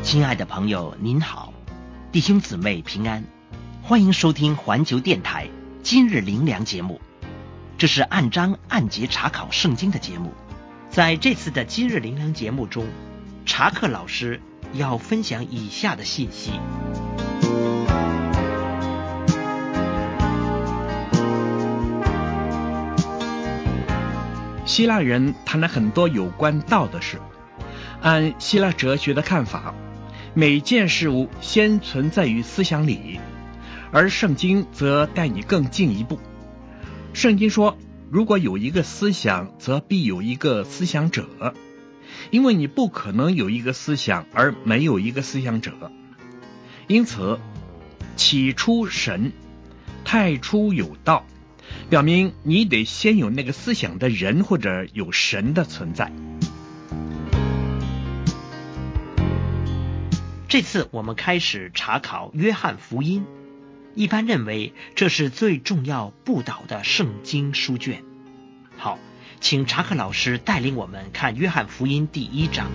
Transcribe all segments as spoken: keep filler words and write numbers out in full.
亲爱的朋友您好，弟兄姊妹平安，欢迎收听环球电台今日灵粮节目。这是按章按节查考圣经的节目。在这次的今日灵粮节目中，查克老师要分享以下的信息。 希腊人谈了很多有关道的事。按希腊哲学的看法，每件事物先存在于思想里，而圣经则带你更进一步。圣经说，如果有一个思想，则必有一个思想者，因为你不可能有一个思想而没有一个思想者。因此，起初神，太初有道，表明你得先有那个思想的人或者有神的存在。 这次我们开始查考约翰福音，一般认为这是最重要布道的圣经书卷。好，请查克老师带领我们看约翰福音第一章。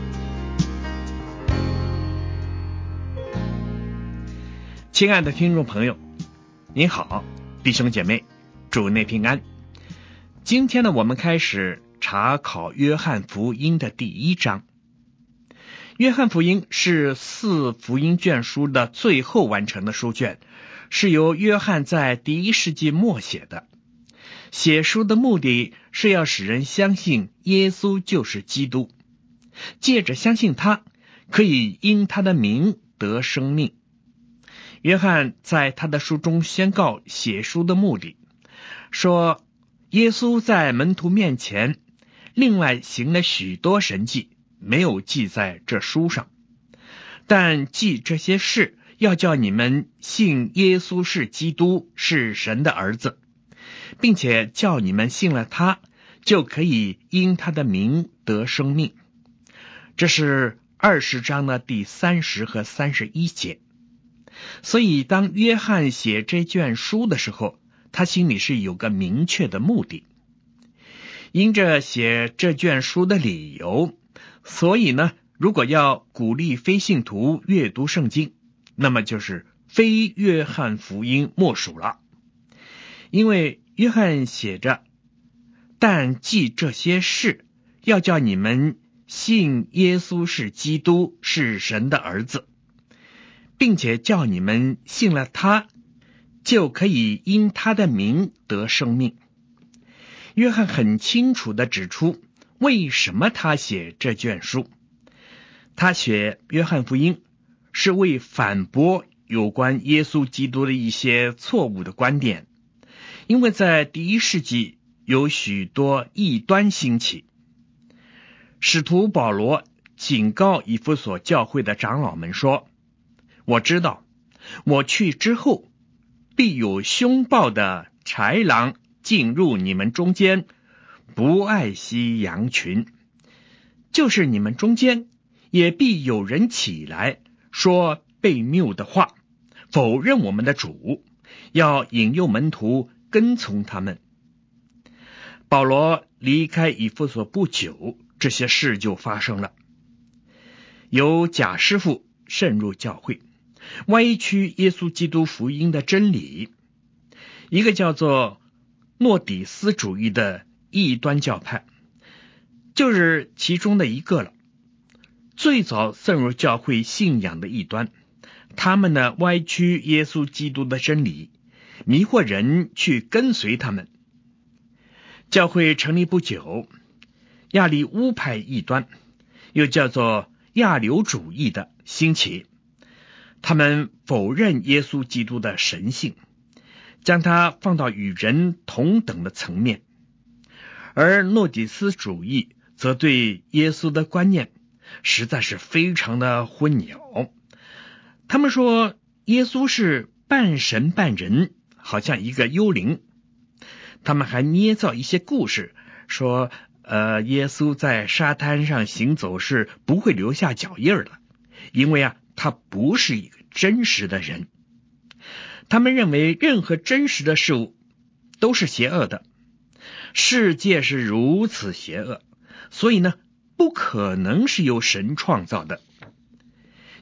亲爱的听众朋友，您好，弟兄姐妹，主内平安。今天呢，我们开始查考约翰福音的第一章。约翰福音是四福音卷书的最后完成的书卷，是由约翰在第一世纪末写的。写书的目的是要使人相信耶稣就是基督，借着相信他，可以因他的名得生命。约翰在他的书中宣告写书的目的，说耶稣在门徒面前另外行了许多神迹，没有记在这书上，但记这些事，要叫你们信耶稣是基督，是神的儿子，并且叫你们信了他，就可以因他的名得生命。这是二十章的第三十和三十一节。所以当约翰写这卷书的时候，他心里是有个明确的目的。因着写这卷书的理由，所以呢，如果要鼓励非信徒阅读圣经，那么就是非约翰福音莫属了。因为约翰写着，但记这些事，要叫你们信耶稣是基督，是神的儿子，并且叫你们信了他，就可以因他的名得生命。约翰很清楚地指出为什么他写这卷书。他写约翰福音是为反驳有关耶稣基督的一些错误的观点，因为在第一世纪有许多异端兴起。使徒保罗警告以弗所教会的长老们说，我知道我去之后，必有凶暴的豺狼进入你们中间，不爱惜羊群。就是你们中间也必有人起来说悖谬的话，否认我们的主，要引诱门徒跟从他们。保罗离开以弗所不久，这些事就发生了。有假师傅渗入教会，歪曲耶稣基督福音的真理。一个叫做诺底斯主义的异端教派就是其中的一个了。最早渗入教会信仰的异端，他们呢歪曲耶稣基督的真理，迷惑人去跟随他们。教会成立不久，亚利乌派异端，又叫做亚流主义的兴起。他们否认耶稣基督的神性，将它放到与人同等的层面。而诺底斯主义则对耶稣的观念实在是非常的混淆。他们说耶稣是半神半人，好像一个幽灵。他们还捏造一些故事，说呃，耶稣在沙滩上行走是不会留下脚印的，因为啊，他不是一个真实的人。他们认为任何真实的事物都是邪恶的，世界是如此邪恶，所以呢，不可能是由神创造的。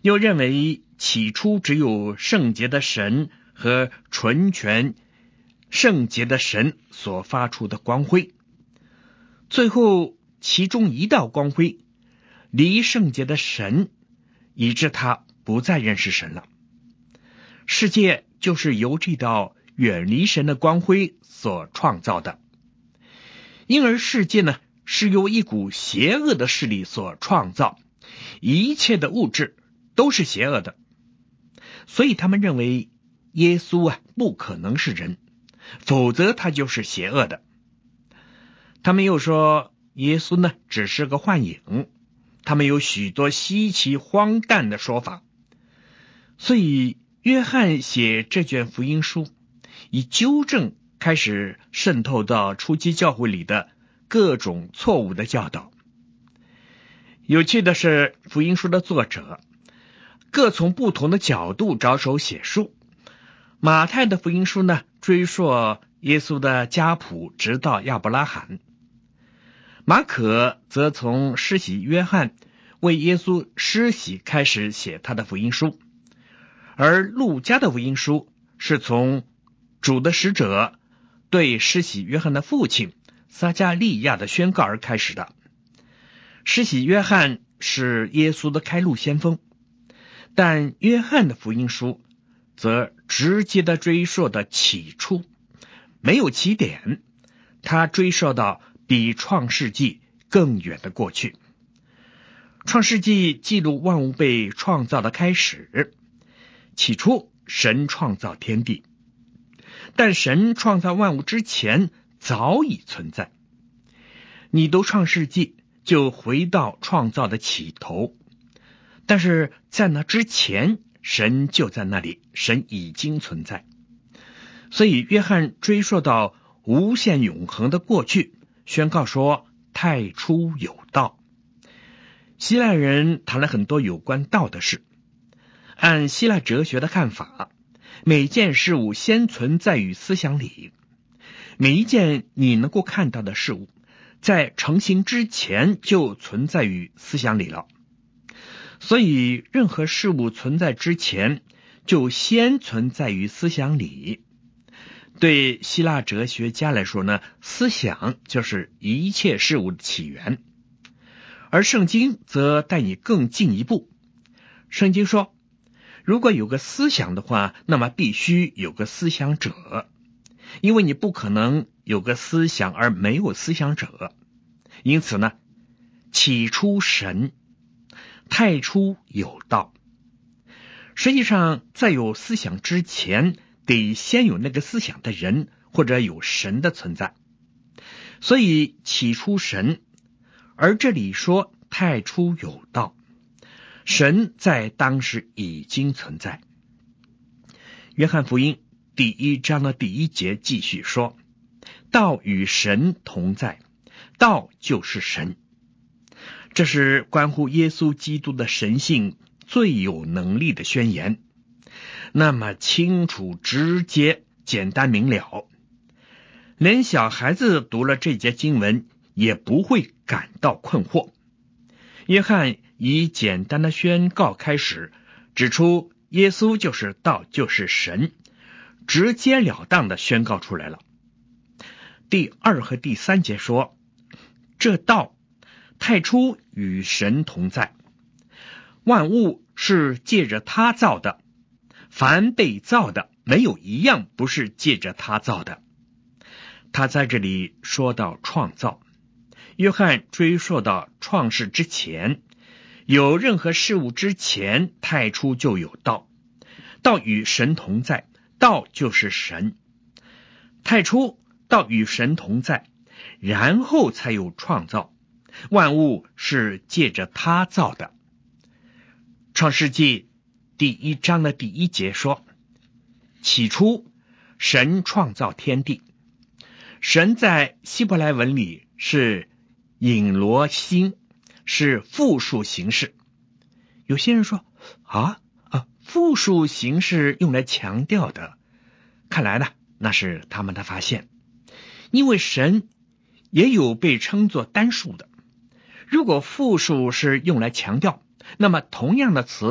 又认为起初只有圣洁的神和纯全圣洁的神所发出的光辉，最后其中一道光辉离圣洁的神，以致他不再认识神了。世界就是由这道远离神的光辉所创造的，因而世界呢是由一股邪恶的势力所创造，一切的物质都是邪恶的，所以他们认为耶稣啊不可能是人，否则他就是邪恶的。他们又说耶稣呢只是个幻影，他们有许多稀奇荒诞的说法。所以约翰写这卷福音书，以纠正开始渗透到初期教会里的各种错误的教导。有趣的是，福音书的作者各从不同的角度着手写书。马太的福音书呢，追溯耶稣的家谱直到亚伯拉罕；马可则从施洗约翰为耶稣施洗开始写他的福音书，而路加的福音书是从主的使者对施洗约翰的父亲撒加利亚的宣告而开始的。施洗约翰是耶稣的开路先锋，但约翰的福音书则直接的追溯到起初，没有起点，他追溯到比创世纪更远的过去。创世纪记录万物被创造的开始，起初神创造天地，但神创造万物之前早已存在。你读创世纪就回到创造的起头，但是在那之前神就在那里，神已经存在。所以约翰追溯到无限永恒的过去，宣告说太初有道。希腊人谈了很多有关道的事，按希腊哲学的看法，每件事物先存在于思想里，每一件你能够看到的事物在成型之前就存在于思想里了。所以任何事物存在之前就先存在于思想里。对希腊哲学家来说呢，思想就是一切事物的起源。而圣经则带你更进一步。圣经说，如果有个思想的话，那么必须有个思想者，因为你不可能有个思想而没有思想者。因此呢，起初神，太初有道。实际上在有思想之前，得先有那个思想的人，或者有神的存在。所以起初神，而这里说太初有道，神在当时已经存在。约翰福音第一章的第一节继续说，道与神同在，道就是神。这是关乎耶稣基督的神性最有能力的宣言，那么清楚直接简单明了，连小孩子读了这节经文也不会感到困惑。约翰以简单的宣告开始，指出耶稣就是道，就是神，直截了当的宣告出来了。第二和第三节说，这道太初与神同在，万物是借着他造的，凡被造的没有一样不是借着他造的。他在这里说到创造，约翰追溯到创世之前，有任何事物之前，太初就有道，道与神同在，道就是神。太初道与神同在，然后才有创造，万物是借着他造的。创世纪第一章的第一节说，起初神创造天地。神在希伯来文里是引罗星，是复数形式。有些人说啊啊，复数形式用来强调的，看来呢，那是他们的发现。因为神也有被称作单数的，如果复数是用来强调，那么同样的词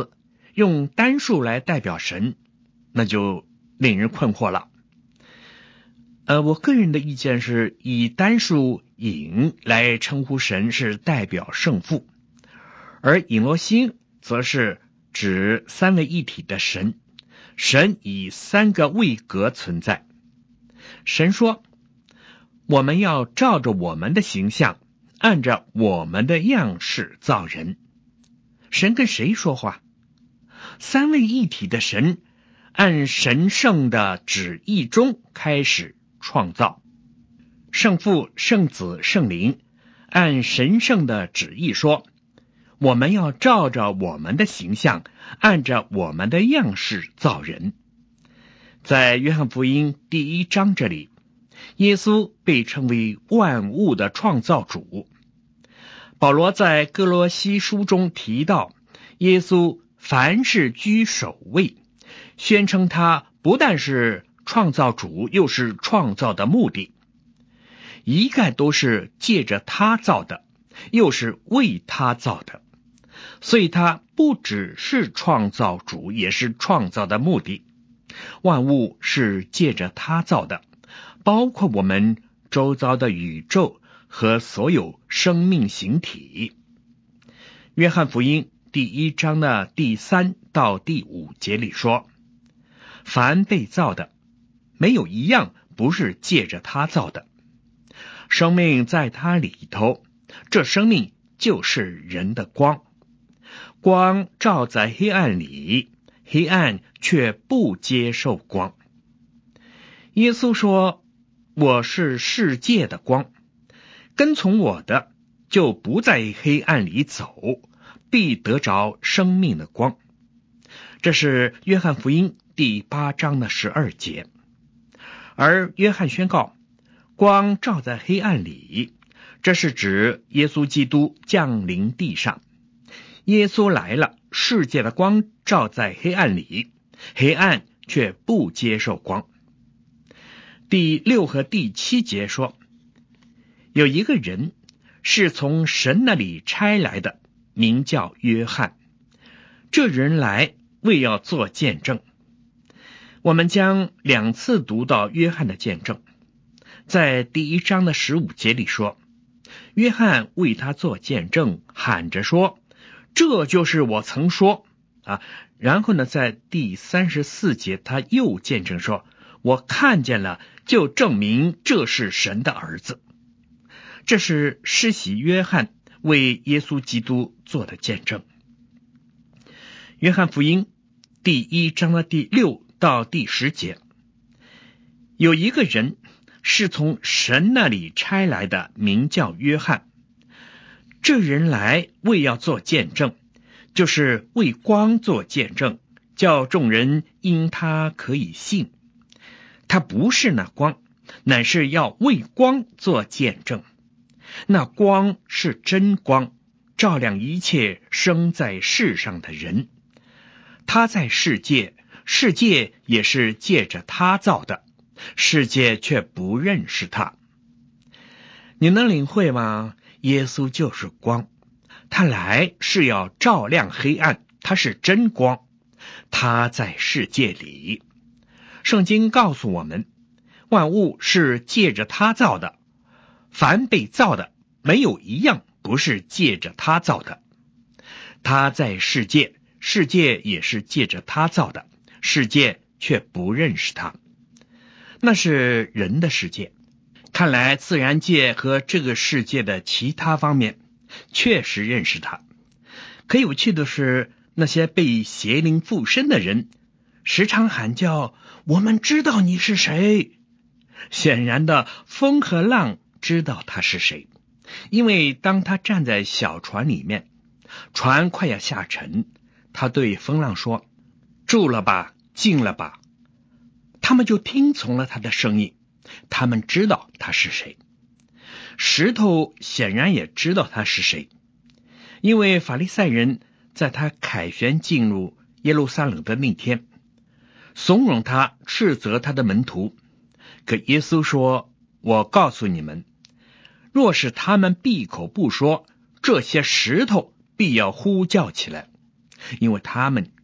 用单数来代表神，那就令人困惑了。呃，我个人的意见是以单数隐来称呼神是代表圣父，而隐罗星则是指三位一体的神，神以三个位格存在。神说，我们要照着我们的形象，按照我们的样式造人。神跟谁说话？三位一体的神按神圣的旨意中开始创造，圣父、圣子、圣灵按神圣的旨意说，我们要照着我们的形象，按照我们的样式造人。在约翰福音第一章这里，耶稣被称为万物的创造主。保罗在哥罗西书中提到，耶稣凡事居首位，宣称他不但是创造主，又是创造的目的，一概都是借着他造的，又是为他造的，所以他不只是创造主，也是创造的目的。万物是借着他造的，包括我们周遭的宇宙和所有生命形体。约翰福音第一章的第三到第五节里说，凡被造的，没有一样不是借着他造的。生命在他里头，这生命就是人的光。光照在黑暗里，黑暗却不接受光。耶稣说，我是世界的光，跟从我的就不在黑暗里走，必得着生命的光。这是约翰福音第八章的十二节。而约翰宣告，光照在黑暗里，这是指耶稣基督降临地上。耶稣来了，世界的光照在黑暗里，黑暗却不接受光。第六和第七节说，有一个人是从神那里差来的，名叫约翰。这人来为要做见证。我们将两次读到约翰的见证。在第一章的十五节里说，约翰为他做见证，喊着说，这就是我曾说啊。然后呢，在第三十四节他又见证说，我看见了，就证明这是神的儿子。这是施洗约翰为耶稣基督做的见证。约翰福音第一章的第六到第十节，有一个人是从神那里差来的，名叫约翰。这人来为要做见证，就是为光做见证，叫众人因他可以信。他不是那光，乃是要为光做见证。那光是真光，照亮一切生在世上的人。他在世界，世界也是借着他造的，世界却不认识他。你能领会吗？耶稣就是光，他来是要照亮黑暗，他是真光，他在世界里。圣经告诉我们，万物是借着他造的，凡被造的，没有一样不是借着他造的。他在世界，世界也是借着他造的，世界却不认识他。那是人的世界。看来自然界和这个世界的其他方面确实认识他。可有趣的是，那些被邪灵附身的人时常喊叫，我们知道你是谁。显然的，风和浪知道他是谁，因为当他站在小船里面，船快要下沉，他对风浪说，住了吧，静了吧。他们就听从了他的声音，他们知道他是谁。石头显然也知道他是谁，因为法利赛人在他凯旋进入耶路撒冷的那天，怂恿他斥责他的门徒。可耶稣说，我告诉你们，若是他们闭口不说，这些石头必要呼叫起来，因为他们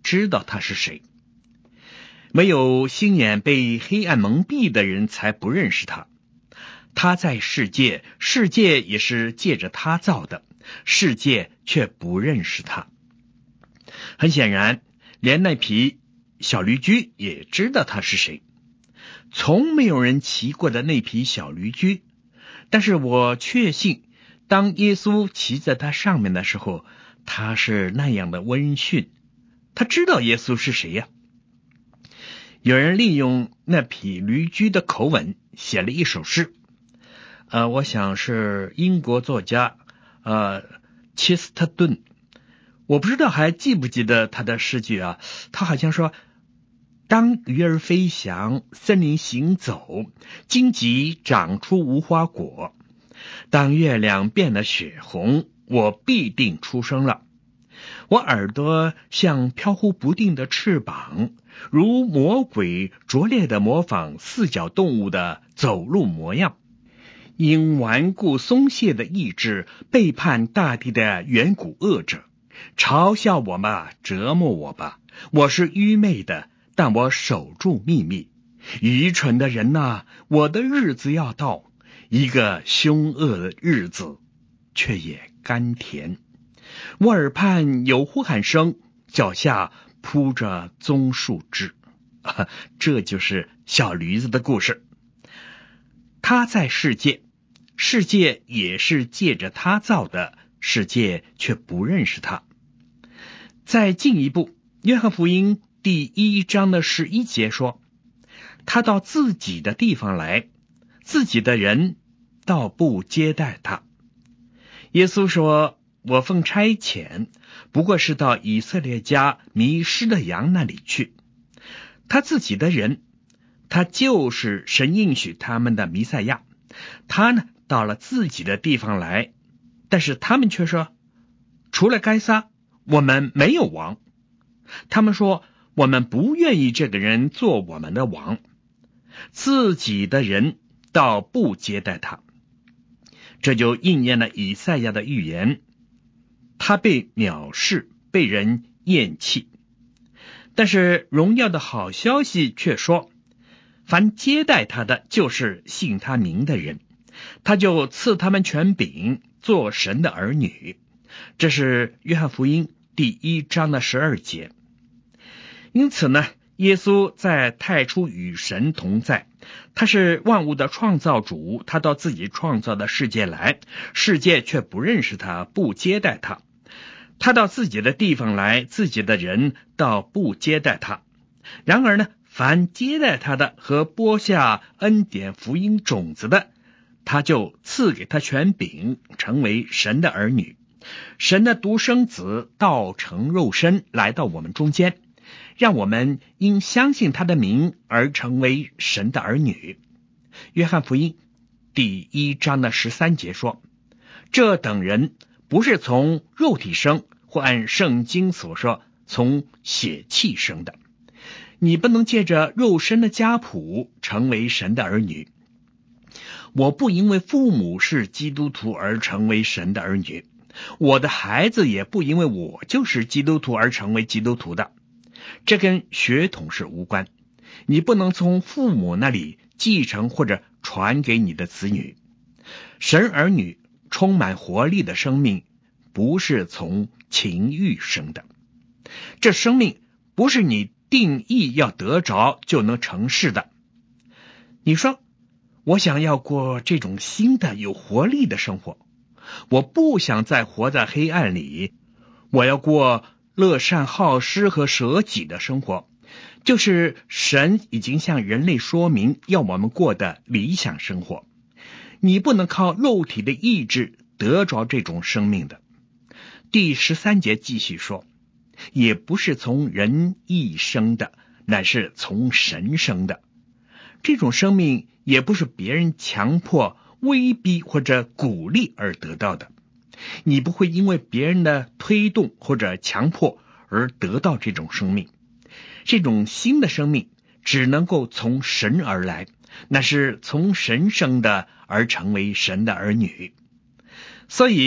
知道他是谁。唯有心眼被黑暗蒙蔽的人才不认识他。他在世界，世界也是借着他造的，世界却不认识他。很显然，连那匹小驴驹也知道他是谁。从没有人骑过的那匹小驴驹，但是我确信，当耶稣骑在他上面的时候，他是那样的温驯。他知道耶稣是谁呀？有人利用那匹驴驹的口吻写了一首诗，呃，我想是英国作家呃切斯特顿，我不知道还记不记得他的诗句啊？他好像说：当鱼儿飞翔，森林行走，荆棘长出无花果。当月亮变了血红，我必定出生了。我耳朵像飘忽不定的翅膀，如魔鬼拙劣的模仿四脚动物的走路模样。因顽固松懈的意志背叛大地的远古恶者，嘲笑我吧，折磨我吧。我是愚昧的，但我守住秘密。愚蠢的人啊，我的日子要到，一个凶恶的日子，却也甘甜。我耳畔有呼喊声，脚下铺着棕树枝。啊，这就是小驴子的故事。他在世界，世界也是借着他造的，世界却不认识他。再进一步，约翰福音第一章的十一节说，他到自己的地方来，自己的人倒不接待他。耶稣说，我奉差遣，不过是到以色列家迷失的羊那里去。他自己的人，他就是神应许他们的弥赛亚。他呢，到了自己的地方来，但是他们却说，除了该撒，我们没有王。他们说，我们不愿意这个人做我们的王。自己的人倒不接待他。这就应验了以赛亚的预言，他被藐视，被人厌弃。但是荣耀的好消息却说，凡接待他的，就是信他名的人，他就赐他们权柄，做神的儿女。这是约翰福音第一章的十二节。因此呢，耶稣在太初与神同在，他是万物的创造主，他到自己创造的世界来，世界却不认识他，不接待他。他到自己的地方来，自己的人倒不接待他。然而呢，凡接待他的和播下恩典福音种子的，他就赐给他权柄，成为神的儿女。神的独生子道成肉身来到我们中间，让我们因相信他的名而成为神的儿女。约翰福音第一章的十三节说，这等人不是从肉体生，或按圣经所说，从血气生的。你不能借着肉身的家谱成为神的儿女。我不因为父母是基督徒而成为神的儿女，我的孩子也不因为我就是基督徒而成为基督徒的。这跟血统是无关，你不能从父母那里继承或者传给你的子女。神儿女充满活力的生命，不是从情欲生的。这生命不是你定义要得着就能成事的。你说，我想要过这种新的有活力的生活，我不想再活在黑暗里，我要过乐善好施和舍己的生活，就是神已经向人类说明要我们过的理想生活。你不能靠肉体的意志得着这种生命的。第十三节继续说，也不是从人意生的，乃是从神生的。这种生命也不是别人强迫、威逼或者鼓励而得到的。你不会因为别人的推动或者强迫而得到这种生命。这种新的生命只能够从神而来，那是从神生的而成为神的儿女。所以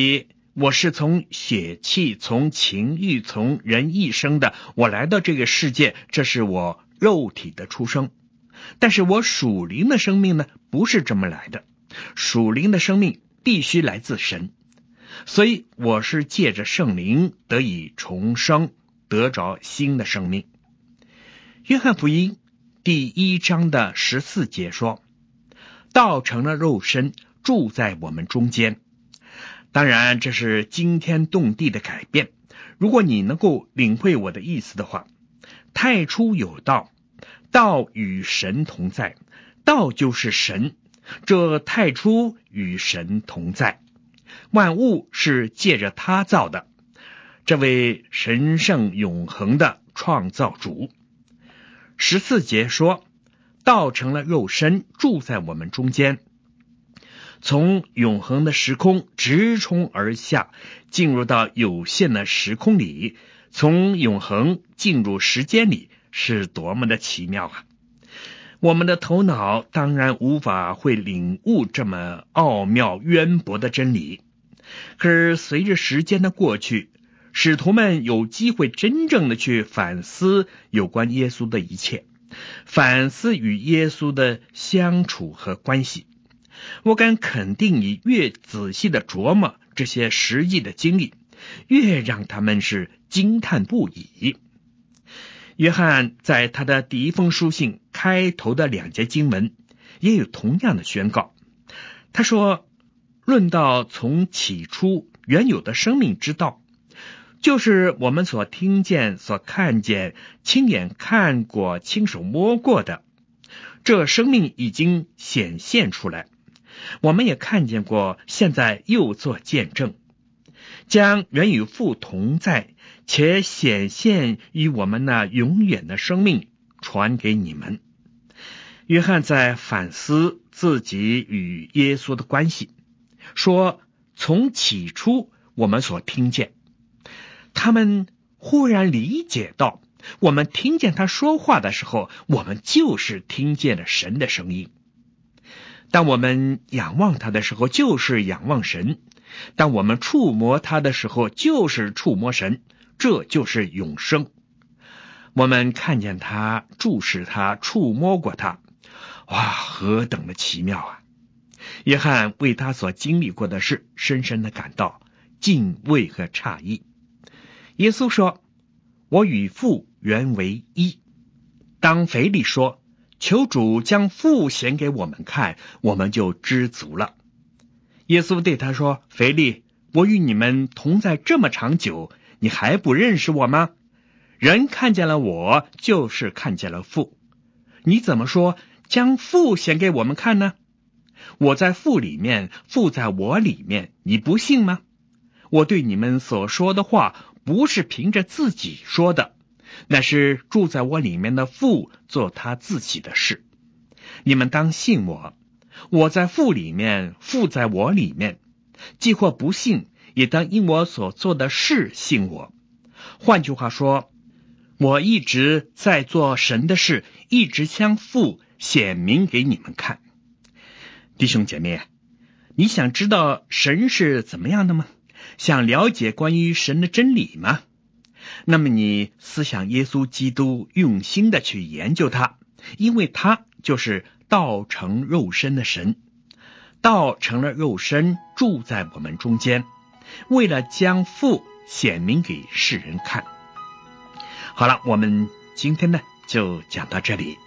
我是从血气、从情欲、从人意生的，我来到这个世界，这是我肉体的出生。但是我属灵的生命呢，不是这么来的。属灵的生命必须来自神，所以我是借着圣灵得以重生，得着新的生命。约翰福音第一章的十四节说，道成了肉身，住在我们中间。当然这是惊天动地的改变。如果你能够领会我的意思的话，太初有道，道与神同在，道就是神，这太初与神同在，万物是借着他造的，这位神圣永恒的创造主。十四节说，道成了肉身，住在我们中间，从永恒的时空直冲而下，进入到有限的时空里，从永恒进入时间里，是多么的奇妙啊！我们的头脑当然无法会领悟这么奥妙渊博的真理，可是随着时间的过去，使徒们有机会真正的去反思有关耶稣的一切，反思与耶稣的相处和关系。我敢肯定，你越仔细的琢磨这些实际的经历，越让他们是惊叹不已。约翰在他的第一封书信开头的两节经文也有同样的宣告。他说，论到从起初原有的生命之道，就是我们所听见、所看见、亲眼看过、亲手摸过的，这生命已经显现出来，我们也看见过，现在又做见证，将原与父同在且显现于我们那永远的生命传给你们。约翰在反思自己与耶稣的关系，说从起初我们所听见，他们忽然理解到，我们听见他说话的时候，我们就是听见了神的声音。当我们仰望他的时候，就是仰望神；当我们触摸他的时候，就是触摸神，这就是永生。我们看见他，注视他，触摸过他，哇，何等的奇妙啊！约翰为他所经历过的事深深的感到敬畏和诧异。耶稣说，我与父原为一。当腓力说，求主将父显给我们看，我们就知足了。耶稣对他说，腓力，我与你们同在这么长久，你还不认识我吗？人看见了我，就是看见了父。你怎么说将父显给我们看呢？我在父里面，父在我里面，你不信吗？我对你们所说的话，不是凭着自己说的，那是住在我里面的父做他自己的事。你们当信我，我在父里面，父在我里面。既或不信，也当因我所做的事信我。换句话说，我一直在做神的事，一直向父显明给你们看。弟兄姐妹，你想知道神是怎么样的吗？想了解关于神的真理吗？那么你思想耶稣基督，用心的去研究他，因为他就是道成肉身的神。道成了肉身，住在我们中间，为了将父显明给世人看。好了，我们今天呢就讲到这里。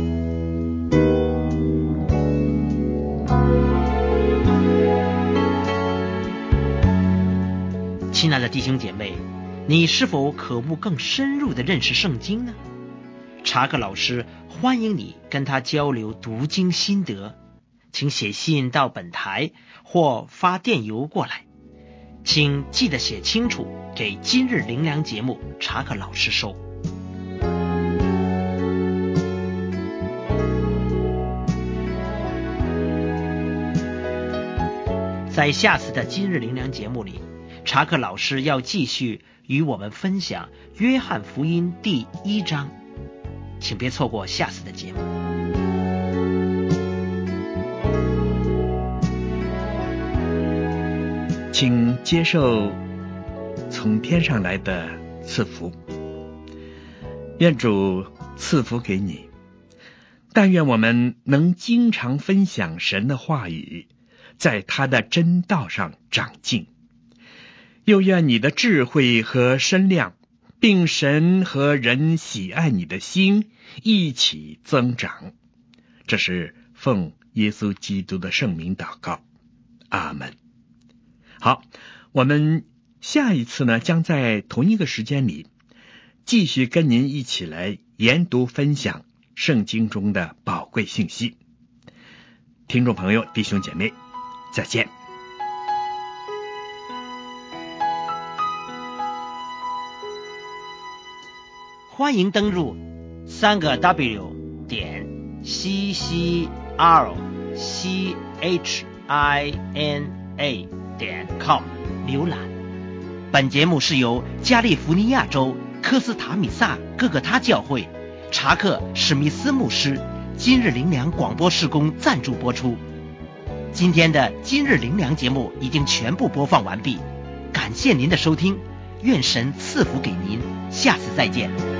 亲爱的弟兄姐妹，你是否渴慕更深入的认识圣经呢？查克老师欢迎你跟他交流读经心得，请写信到本台或发电邮过来，请记得写清楚，给今日灵粮节目查克老师收。在下次的今日灵粮节目里，查克老师要继续与我们分享约翰福音第一章，请别错过下次的节目。 请接受从天上来的赐福。愿主赐福给你，但愿我们能经常分享神的话语，在他的真道上长进。又愿你的智慧和身量，并神和人喜爱你的心一起增长。这是奉耶稣基督的圣名祷告，阿们。好，我们下一次呢，将在同一个时间里继续跟您一起来研读分享圣经中的宝贵信息。听众朋友，弟兄姐妹，再见。 欢迎登入三个 W 点 C C R C H I N A 点 com 浏览。本节目是由加利福尼亚州科斯塔米萨各个他教会查克史密斯牧师今日灵粮广播事工赞助播出。今天的今日灵粮节目已经全部播放完毕，感谢您的收听，愿神赐福给您，下次再见。